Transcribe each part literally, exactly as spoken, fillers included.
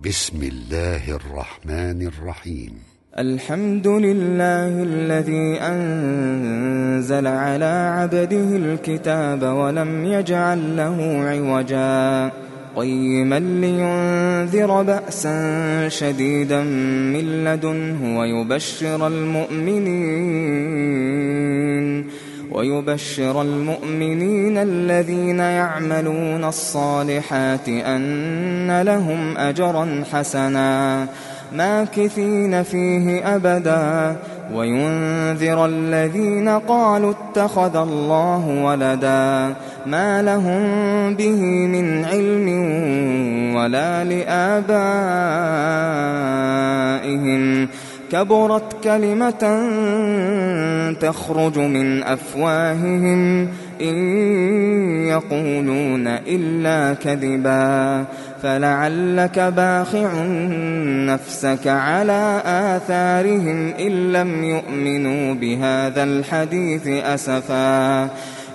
بسم الله الرحمن الرحيم. الحمد لله الذي أنزل على عبده الكتاب ولم يجعل له عوجا قيما لينذر بأسا شديدا من لدنه ويبشر المؤمنين ويبشر المؤمنين الذين يعملون الصالحات أن لهم أجرا حسنا ماكثين فيه أبدا وينذر الذين قالوا اتخذ الله ولدا ما لهم به من علم ولا لآبائهم كبرت كلمة تخرج من أفواههم إن يقولون إلا كذبا فلعلك باخع نفسك على آثارهم إن لم يؤمنوا بهذا الحديث أسفا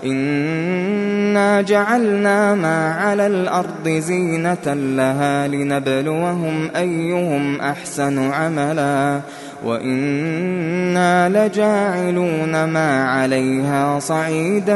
إنا جعلنا ما على الأرض زينة لها لنبلوهم أيهم أحسن عملا وإنا لجاعلون ما عليها صعيدا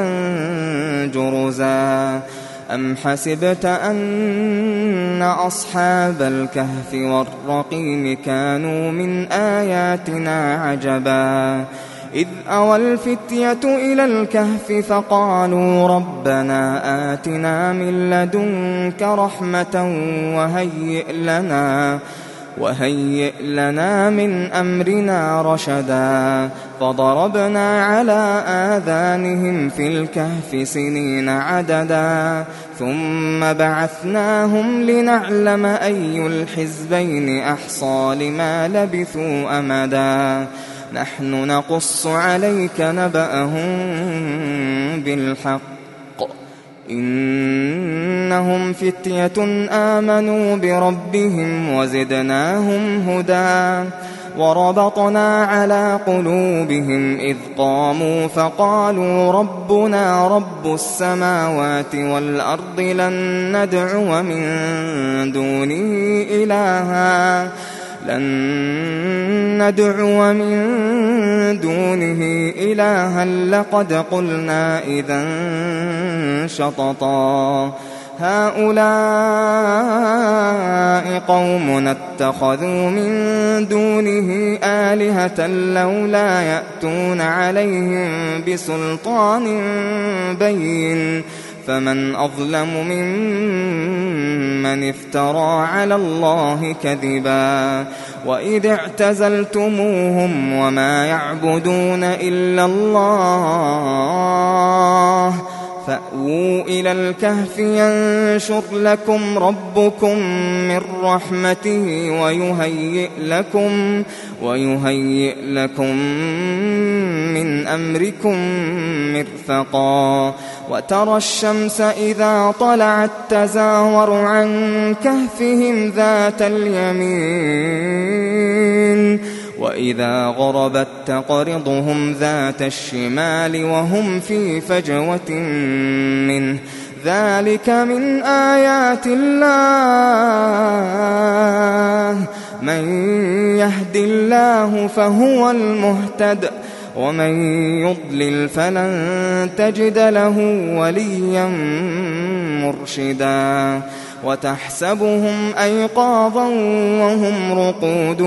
جرزا أم حسبت أن أصحاب الكهف والرقيم كانوا من آياتنا عجبا إذ أوى الفتية إلى الكهف فقالوا ربنا آتنا من لدنك رحمة وهيئ لنا وهيئ لنا من أمرنا رشدا فضربنا على آذانهم في الكهف سنين عددا ثم بعثناهم لنعلم أي الحزبين أحصى لما لبثوا أمدا نحن نقص عليك نبأهم بالحق إنهم فتية آمنوا بربهم وزدناهم هدى وربطنا على قلوبهم إذ قاموا فقالوا ربنا رب السماوات والأرض لن ندعو من دونه إلها لن ندعو من دونه إلها لقد قلنا إذا شططا هؤلاء قوم اتخذوا من دونه آلهة لولا يأتون عليهم بسلطان بين فمن أظلم ممن افترى على الله كذبا وإذ اعتزلتموهم وما يعبدون إلا الله فأووا إلى الكهف ينشر لكم ربكم من رحمته ويهيئ لكم ويهيئ لكم من أمركم مرفقا وترى الشمس إذا طلعت تزاور عن كهفهم ذات اليمين وإذا غربت تقرضهم ذات الشمال وهم في فجوة منه ذلك من آيات الله من يهد الله فهو المهتد ومن يضلل فلن تجد له وليا مرشدا وتحسبهم أيقاظا وهم رقود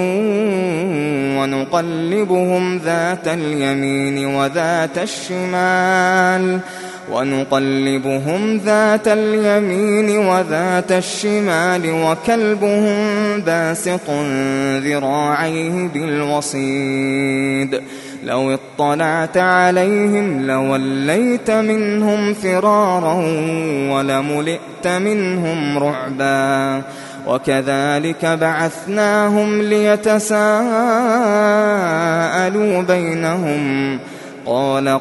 ونقلبهم ذات اليمين وذات الشمال ونقلبهم ذات اليمين وذات الشمال وكلبهم باسط ذراعيه بالوصيد لو اطلعت عليهم لوليت منهم فرارا ولملئت منهم رعبا وكذلك بعثناهم ليتساءلوا بينهم قال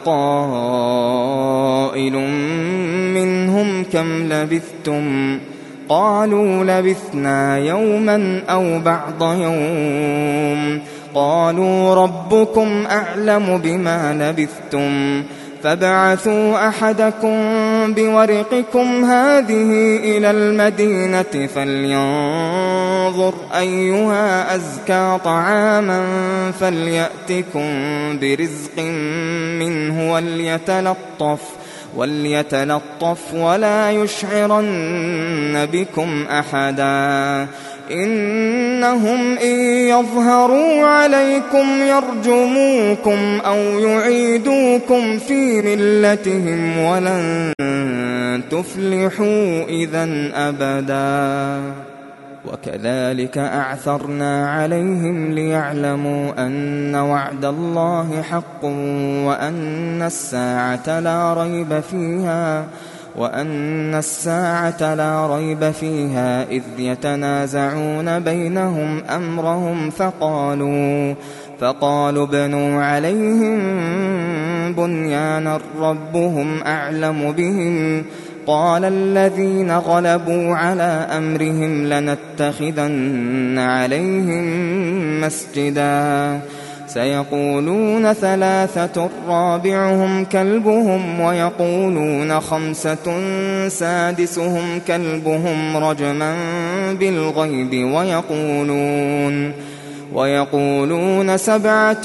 قائل منهم كم لبثتم قالوا لبثنا يوما أو بعض يوم قالوا ربكم أعلم بما لبثتم فابعثوا أحدكم بورقكم هذه إلى المدينة فلينظر فلينظر أيها أزكى طعاما فليأتكم برزق منه وليتلطف وليتلطف ولا يشعرن بكم أحدا إنهم إن يظهروا عليكم يرجموكم أو يعيدوكم في ملتهم ولن تفلحوا إذن أبدا وكذلك أعثرنا عليهم ليعلموا أن وعد الله حق وأن الساعة لا ريب فيها وأن الساعة لا ريب فيها إذ يتنازعون بينهم أمرهم فقالوا فقالوا ابنوا عليهم بنيانا ربهم أعلم بهم قال الذين غلبوا على أمرهم لنتخذن عليهم مسجدا سيقولون ثلاثة رابعهم كلبهم ويقولون خمسة سادسهم كلبهم رجما بالغيب ويقولون ويقولون سبعة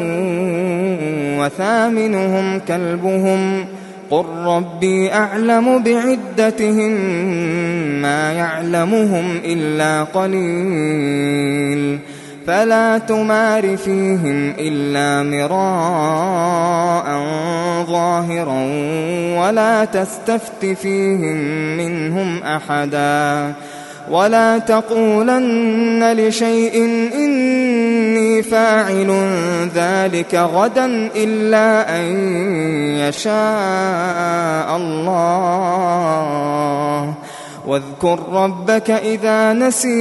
وثامنهم كلبهم قل ربي أعلم بعدتهم ما يعلمهم إلا قليل فلا تمار فيهم إلا مراء ظاهرا ولا تستفت فيهم منهم أحدا ولا تقولن لشيء إني فاعل ذلك غدا إلا أن يشاء الله واذكر ربك إذا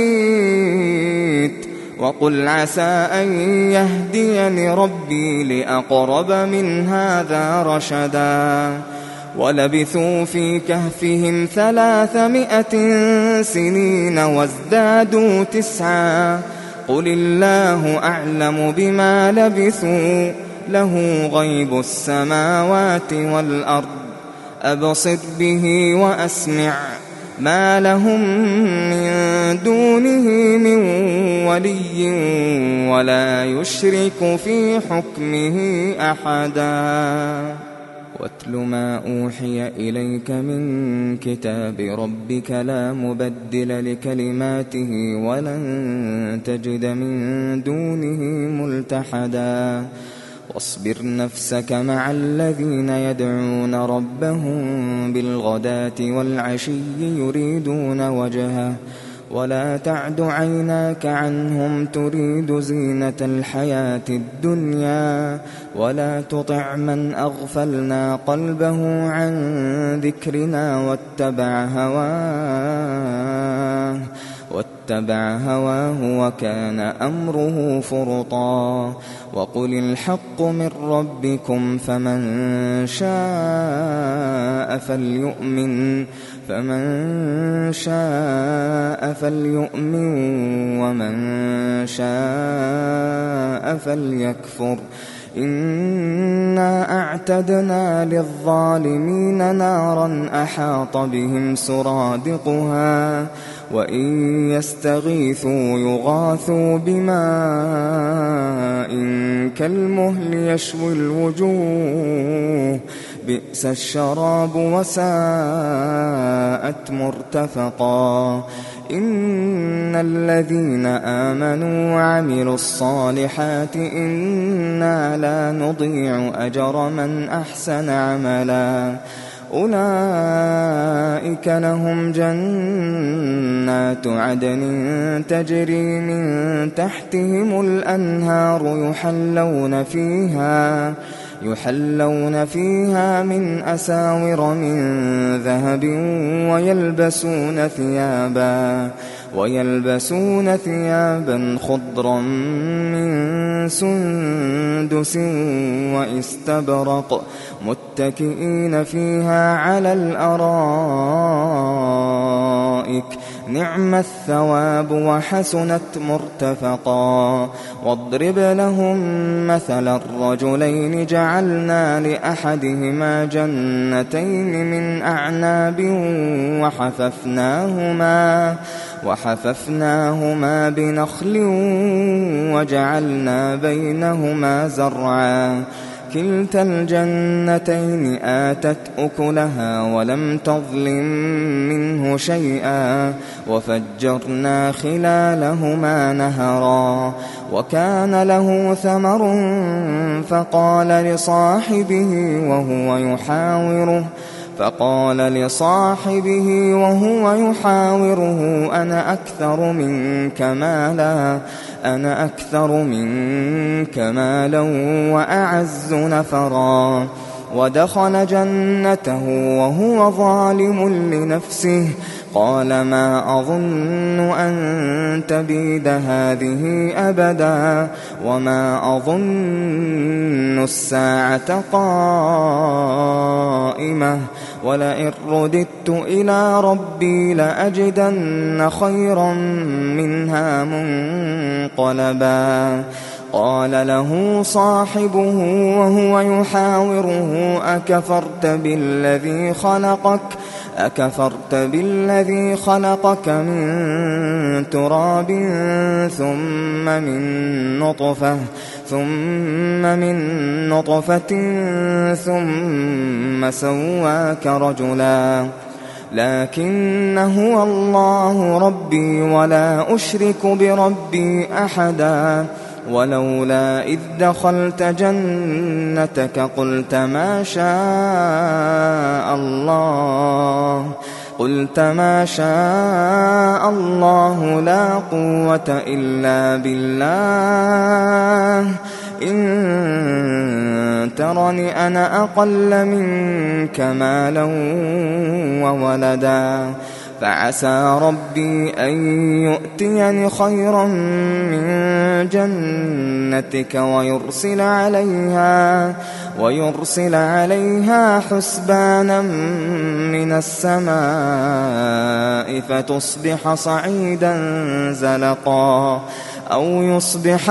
نسيت وقل عسى أن يهديني ربي لأقرب من هذا رشدا ولبثوا في كهفهم ثلاثمائة سنين وازدادوا تسعا قل الله أعلم بما لبثوا له غيب السماوات والأرض أبصر به وأسمع ما لهم من دونه من ولي ولا يشرك في حكمه أحدا واتل ما أوحي إليك من كتاب ربك لا مبدل لكلماته ولن تجد من دونه ملتحدا واصبر نفسك مع الذين يدعون ربهم بالغداة والعشي يريدون وجهه ولا تعد عيناك عنهم تريد زينة الحياة الدنيا ولا تطع من أغفلنا قلبه عن ذكرنا واتبع هواه واتبع هواه وكان أمره فرطا وقل الحق من ربكم فمن شاء فليؤمن فمن شاء فليؤمن ومن شاء فليكفر إنا أعتدنا للظالمين نارا أحاط بهم سرادقها وإن يستغيثوا يغاثوا بماء كالمهل يشوي الوجوه بئس الشراب وساءت مرتفقا إن الذين آمنوا وعملوا الصالحات إنا لا نضيع أجر من أحسن عملا أولئك لهم جنات عدن تجري من تحتهم الأنهار يحلون فيها يحلون فيها من أساور من ذهب ويلبسون ثيابا ويلبسون ثيابا خضرا من سندس واستبرق متكئين فيها على الأرائك نعم الثواب وحسنت مرتفقا واضرب لهم مثل الرجلين جعلنا لأحدهما جنتين من أعناب وحففناهما وحففناهما بنخل وجعلنا بينهما زرعا كلتا الجنتين آتت أكلها ولم تظلم منه شيئا وفجرنا خلالهما نهرا وكان له ثمر فقال لصاحبه وهو يحاوره فقال لصاحبه وهو يحاوره أنا أكثر منك مالا أنا أكثر منك مالا وأعز نفرا ودخل جنته وهو ظالم لنفسه قال ما أظن أن تبيد هذه أبدا وما أظن الساعة قائمة ولئن رددت إلى ربي لأجدن خيرا منها منقلبا قال له صاحبه وهو يحاوره أكفرت بالذي خلقك أكفرت بالذي خلقك من تراب ثم من نطفة ثم من نطفة ثم سواك رجلا لكن هو الله ربي ولا أشرك بربي أحدا ولولا إذ دخلت جنتك قلت ما شاء الله قلت ما شاء الله لا قوة إلا بالله إن ترني أنا أقل منك مالا وولدا فعسى ربي أن يؤتيني خيرا من جنتك ويرسل عليها ويرسل عليها حسبانا من السماء فتصبح صعيدا زلقا أو يصبح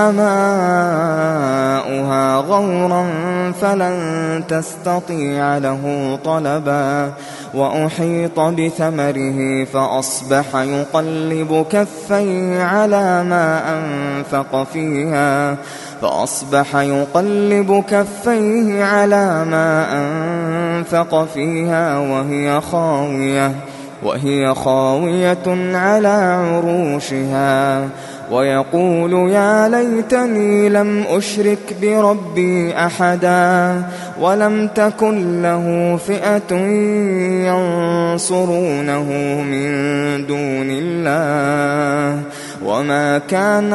ماؤها غورا فلن تستطيع له طلبا وأحيط بثمره فأصبح يقلب كفيه على ما أنفق فيها فأصبح يقلب كفيه على ما أنفق فيها وهي خاوية وهي خاوية على عروشها ويقول يا ليتني لم أشرك بربي أحدا ولم تكن له فئة ينصرونه من دون الله وما كان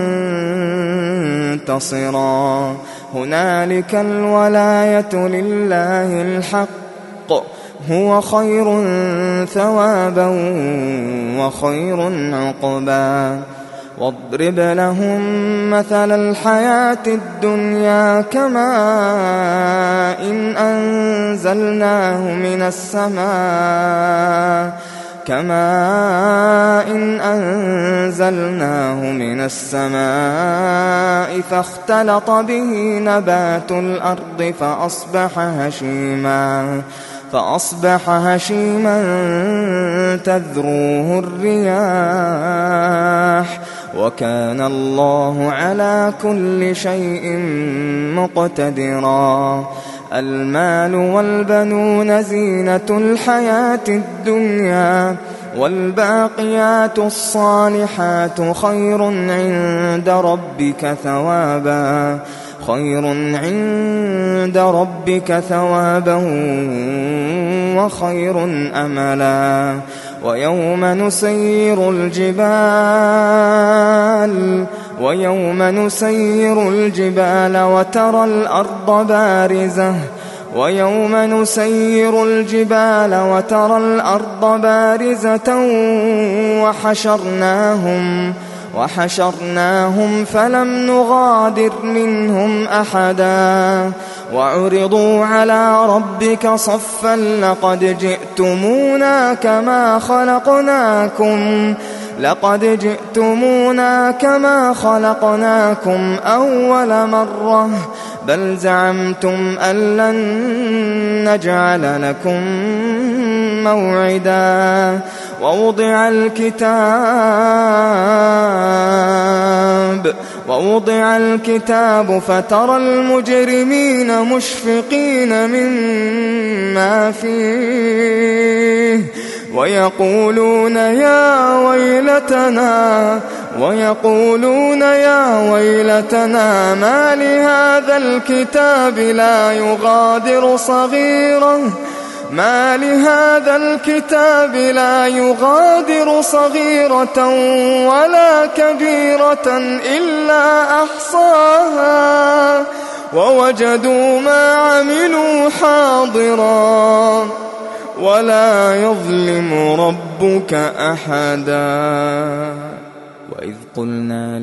منتصرا هنالك الولاية لله الحق هو خير ثوابا وخير عقبا واضرب لهم مثل الحياة الدنيا كماء إن أنزلناه من السماء كماء إن أنزلناه من السماء فاختلط به نبات الأرض فأصبح هشيما فأصبح هشيما تذروه الرياح وكان الله على كل شيء مقتدرا المال والبنون زينة الحياة الدنيا والباقيات الصالحات خير عند ربك ثوابا خير عند ربك ثوابا وخير أملا ويوم نسير الجبال ويوم نسير الجبال وترى الأرض بارزة ويوم نسير الجبال وترى الأرض بارزة وحشرناهم وحشرناهم فلم نغادر منهم أحدا وعرضوا على ربك صفا لقد جئتمونا كما خلقناكم لقد جئتمونا كما خلقناكم أول مرة بل زعمتم أن لن نجعل لكم موعدا ووضع الكتاب ووضع الكتاب فترى المجرمين مشفقين مما فيه ويقولون يا ويلتنا ويقولون يا ويلتنا ما لهذا الكتاب لا يغادر صغيرة ما لهذا الكتاب لا يغادر صغيرة ولا كبيرة إلا أحصاها ووجدوا ما عملوا حاضرا ولا يظلم ربك أحدا وإذ قلنا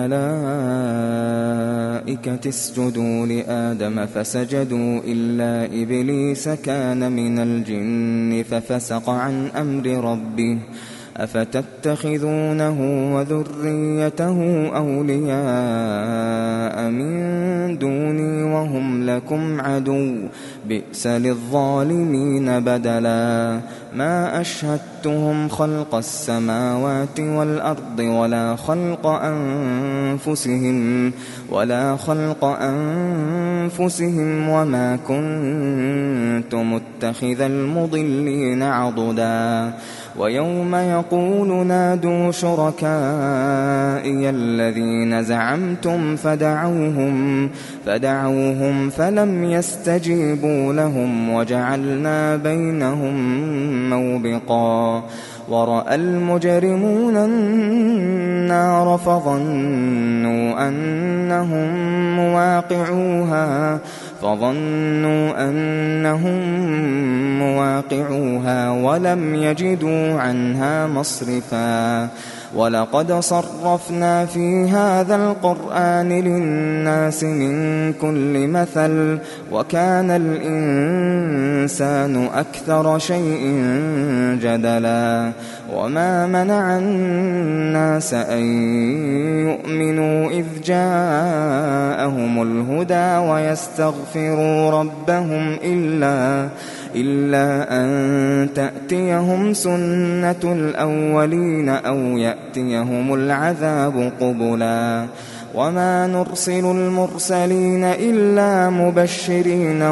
للملائكة اسجدوا لآدم فسجدوا إلا إبليس كان من الجن ففسق عن أمر ربه أفتتخذونه وذريته أولياء من دوني وهم لكم عدو بئس للظالمين بدلا ما أشهدتهم خلق السماوات والأرض ولا خلق أنفسهم ولا خلق أنفسهم وما كنت متخذ المضلين عضدا ويوم يقول نادوا شركائي الذين زعمتم فدعوهم فدعوهم فلم يستجيبوا لهم وجعلنا بينهم موبقا ورأى المجرمون النار فظنوا أنهم مواقعوها فظنوا أنهم مواقعوها ولم يجدوا عنها مصرفا ولقد صرفنا في هذا القرآن للناس من كل مثل وكان الإنسان أكثر شيء جدلا وما منع الناس أن يؤمنوا إذ جاءهم الهدى ويستغفروا ربهم إلا إلا أن تأتيهم سنة الأولين أو يأتيهم العذاب قبلا وما نرسل المرسلين إلا مبشرين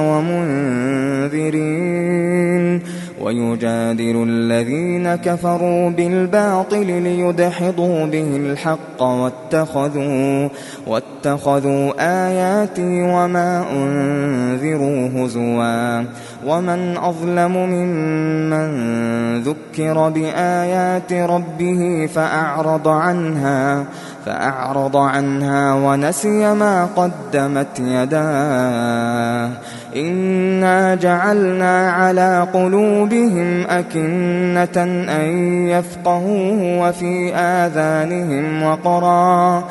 ومنذرين ويجادل الذين كفروا بالباطل ليدحضوا به الحق واتخذوا, واتخذوا آياتي وما أنذروا هزوا ومن أظلم ممن ذكر بآيات ربه فأعرض عنها فأعرض عنها ونسي ما قدمت يداه إنا جعلنا على قلوبهم أكنة أن يفقهوه وفي آذانهم وقرا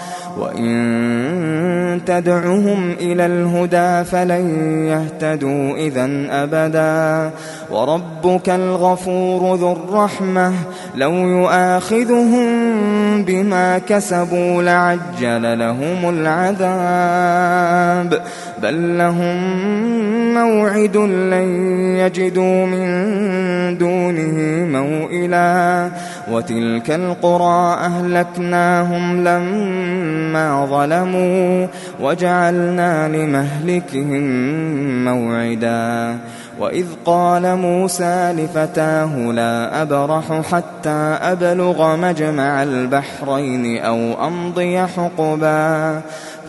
وإن تدعهم إلى الهدى فلن يهتدوا إذن أبدا وربك الغفور ذو الرحمة لو يؤاخذهم بما كسبوا لعجل لهم العذاب بل لهم موعد لن يجدوا من دونه موئلا وتلك القرى أهلكناهم لما ظلموا وجعلنا لمهلكهم موعدا وإذ قال موسى لفتاه لا أبرح حتى أبلغ مجمع البحرين أو أمضي حقبا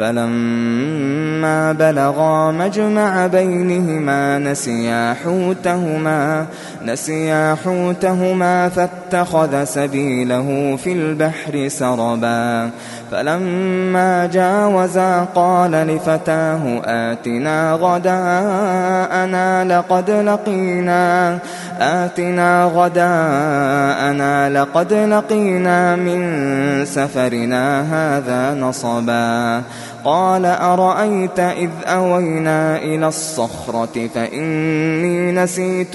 فلما بلغا مجمع بينهما نسيا حوتهما نسيا حوتهما فاتخذ سبيله في البحر سربا فلما جاوزا قال لفتاه آتنا غداءنا لقد لقد لقينا آتنا غداءنا لقد لقينا من سفرنا هذا نصبا قال أرأيت إذ أوينا إلى الصخرة فإني نسيت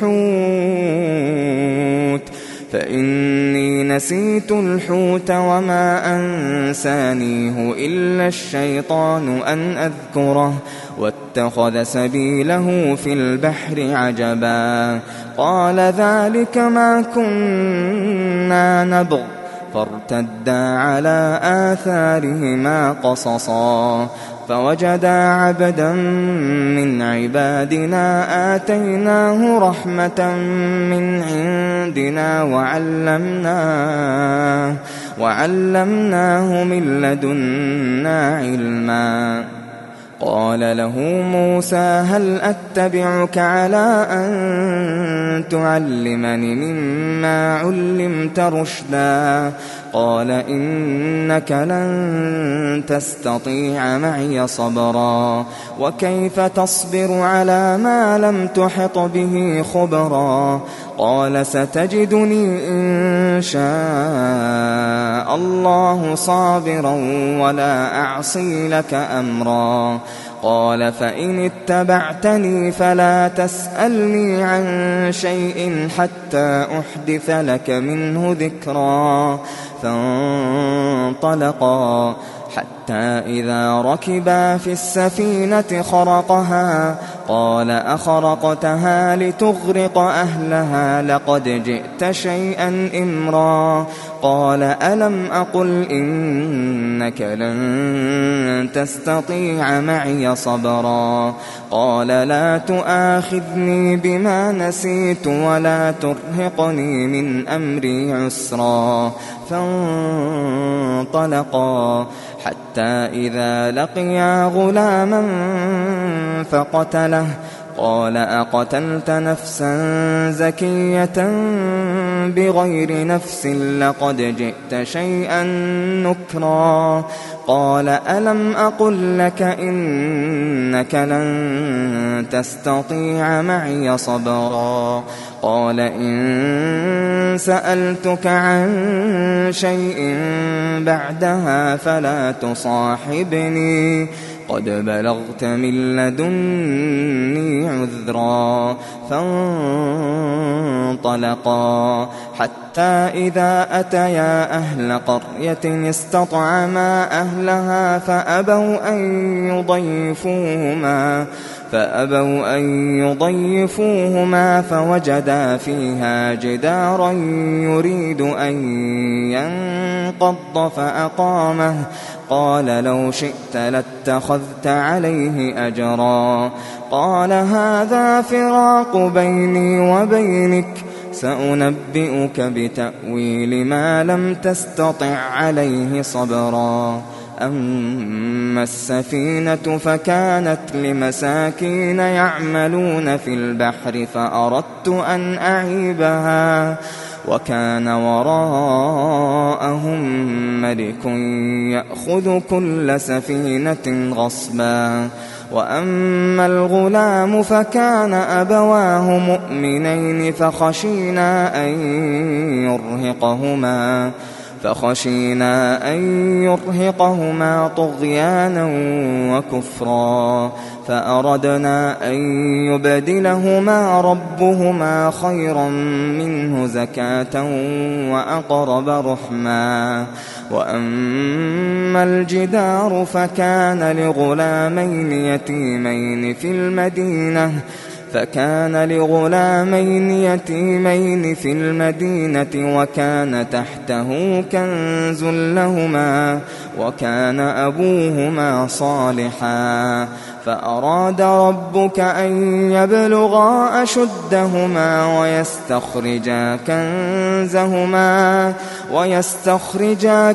الحوت فإني نسيت الحوت وما أنسانيه إلا الشيطان أن أذكره واتخذ سبيله في البحر عجبا قال ذلك ما كنا نبغ فارتدا على آثارهما قصصا فوجدا عبدا من عبادنا آتيناه رحمة من عندنا وعلمناه, وعلمناه من لدنا علما قال له موسى هل أتبعك على أن تعلمني مما علمت رشدا قال إنك لن تستطيع معي صبرا وكيف تصبر على ما لم تحط به خبرا قال ستجدني إن شاء الله صابرا ولا أعصي لك أمرا قال فإن اتبعتني فلا تسألني عن شيء حتى أحدث لك منه ذكرا فانطلقا حتى إذا ركبا في السفينة خرقها قال أخرقتها لتغرق أهلها لقد جئت شيئا إمرا قال ألم أقل إنك لن تستطيع معي صبرا قال لا تؤاخذني بما نسيت ولا ترهقني من أمري عسرا فانطلقا حتى إذا لقيا غلاما فقتله قال أقتلت نفسا زكية بغير نفس لقد جئت شيئا نكرا قال ألم أقل لك إنك لن تستطيع معي صبرا قال إن سألتك عن شيء بعدها فلا تصاحبني قد بلغت من لدني عذرا فانطلقا حتى إذا أتيا أهل قرية استطعما أهلها فأبوا أن يضيفوهما فأبوا أن يضيفوهما فوجدا فيها جدارا يريد أن ينقض فأقامه قال لو شئت لاتخذت عليه أجرا قال هذا فراق بيني وبينك سأنبئك بتأويل ما لم تستطع عليه صبرا أما السفينة فكانت لمساكين يعملون في البحر فأردت أن أعيبها وكان وراءهم ملك يأخذ كل سفينة غصبا وأما الغلام فكان أبواه مؤمنين فخشينا أن يرهقهما فخشينا أن يرهقهما طغيانا وكفرا فأردنا أن يبدلهما ربهما خيرا منه زكاة وأقرب رحما وأما الجدار فكان لغلامين يتيمين في المدينة فكان لغلامين يتيمين في المدينة وكان تحته كنز لهما وكان أبوهما صالحا فأراد ربك أن يبلغا أشدهما ويستخرجا كنزهما ويستخرجا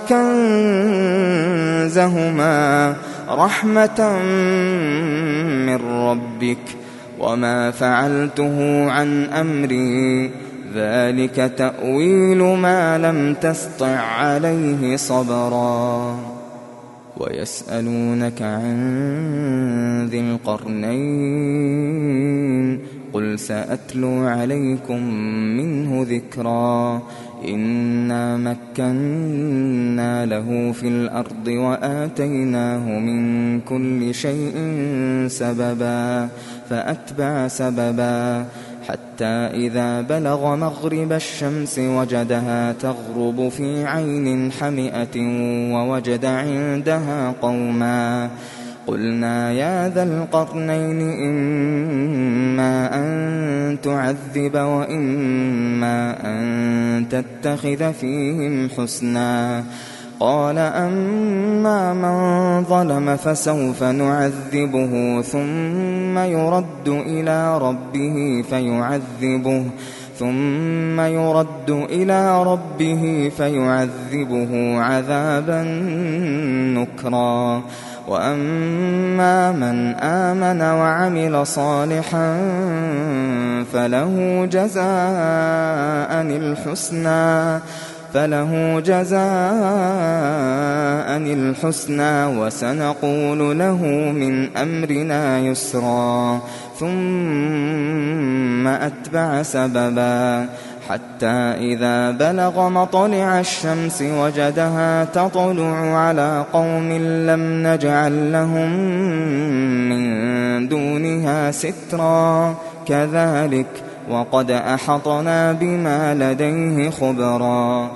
كنزهما رحمة من ربك وما فعلته عن أمري ذلك تأويل ما لم تسطع عليه صبرا ويسألونك عن ذي القرنين قل سأتلو عليكم منه ذكرا إنا مكنا له في الأرض وآتيناه من كل شيء سببا فأتبع سببا حتى إذا بلغ مغرب الشمس وجدها تغرب في عين حمئة ووجد عندها قوما قلنا يا ذا القرنين إما أن تعذب وإما أن تتخذ فيهم حسنا قال أما من ظلم فسوف نعذبه ثم يرد إلى ربه فيعذبه ثم يرد إلى ربه فيعذبه عذابا نكرا وأما من آمن وعمل صالحا فله جزاء الحسنى فله جزاء الحسنى وسنقول له من أمرنا يسرا ثم أتبع سببا حتى إذا بلغ مطلع الشمس وجدها تطلع على قوم لم نجعل لهم من دونها سترا كذلك وقد أحطنا بما لديه خبرا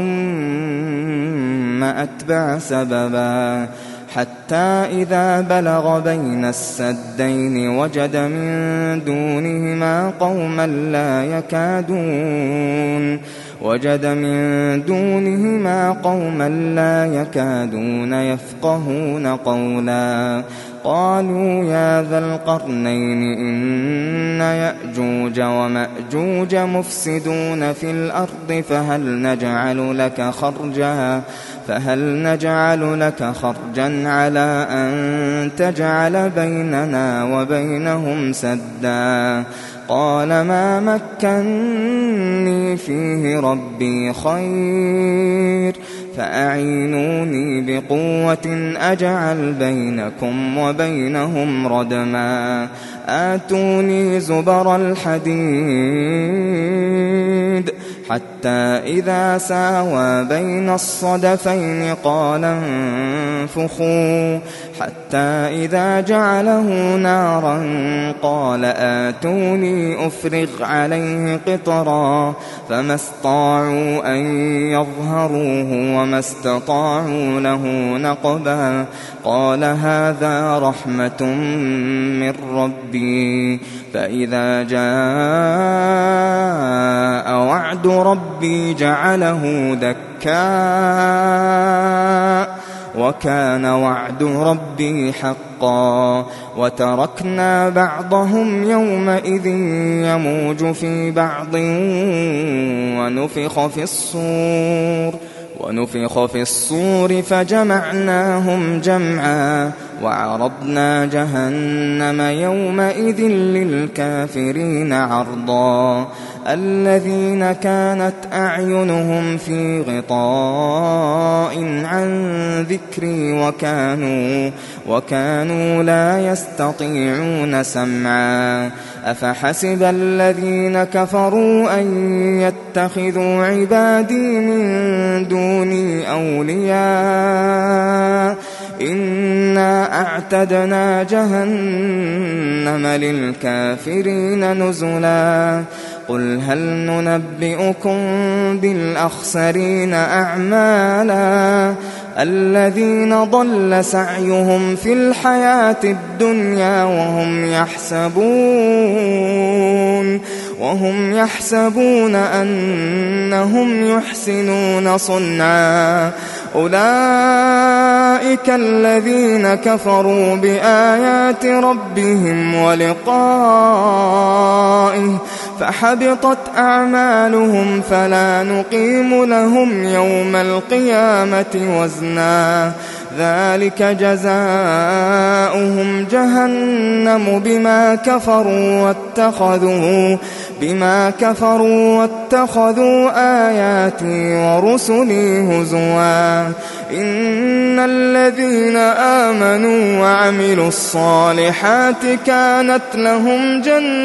ثم أتبع سببا حتى إذا بلغ بين السدين وجد من دونهما قوما لا يكادون وجد من دونهما قوما لا يكادون يفقهون قولا قالوا يا ذا القرنين إن يأجوج ومأجوج مفسدون في الأرض فهل نجعل لك خرجا فهل نجعل لك خرجا على أن تجعل بيننا وبينهم سدا قال ما مكنني فيه ربي خير فأعينوني بقوة أجعل بينكم وبينهم ردما آتوني زبر الحديد حتى إذا ساوى بين الصدفين قال انفخوا حتى إذا جعله نارا قال آتوني أفرغ عليه قطرا فما استطاعوا أن يظهروه وما استطاعوا له نقبا قال هذا رحمة من ربي فإذا جاء وعد ربي جعله دكا وكان وعد ربي حقا وتركنا بعضهم يومئذ يموج في بعض ونفخ في الصور ونفخ في الصور فجمعناهم جمعا وعرضنا جهنم يومئذ للكافرين عرضا الذين كانت أعينهم في غطاء عن ذكري وكانوا, وكانوا لا يستطيعون سمعا أفحسب الذين كفروا أن يتخذوا عبادي من دوني أولياء إنا أعتدنا جهنم للكافرين نزلا قل هل ننبئكم بالأخسرين أعمالا الذين ضل سعيهم في الحياة الدنيا وهم يحسبون وهم يحسبون أنهم يحسنون صنعا أولئك الذين كفروا بآيات ربهم ولقائه فحبطت أعمالهم فلا نقيم لهم يوم القيامة وزنا ذلك جزاؤهم جهنم بما كفروا واتخذوا بما كفروا واتخذوا آياتي ورسلي هزوا إن إن الذين آمنوا وعملوا الصالحات كانت لهم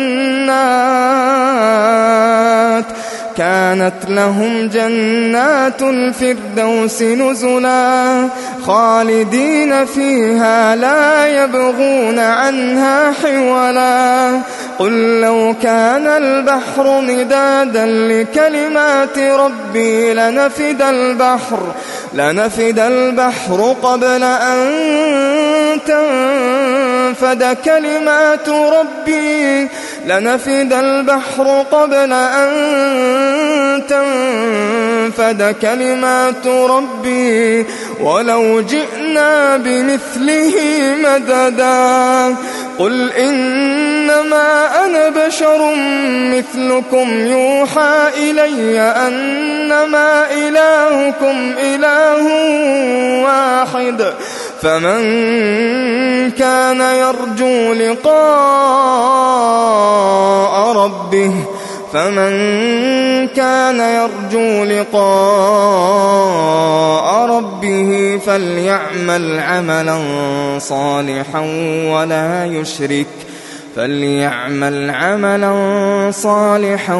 جنات كانت لهم جنات الفردوس نزلا خالدين فيها لا يبغون عنها حولا. قل لو كان البحر مدادا لكلمات ربي لنفد البحر لنفد البحر قبل أن تنفد كلمات ربي لنفد البحر قبل أن تنفد كلمات ربي ولو جئنا بمثله مددا. قل إنما أنا بشر مثلكم يوحى إلي أنما إلهكم إله واحد فمن كان يرجو لقاء ربه فمن كان يرجو لقاء ربه فليعمل عملا صالحا ولا يشرك فليعمل عملا صالحا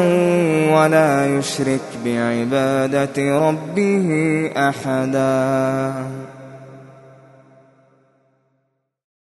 ولا يشرك بعبادة ربه أحدا.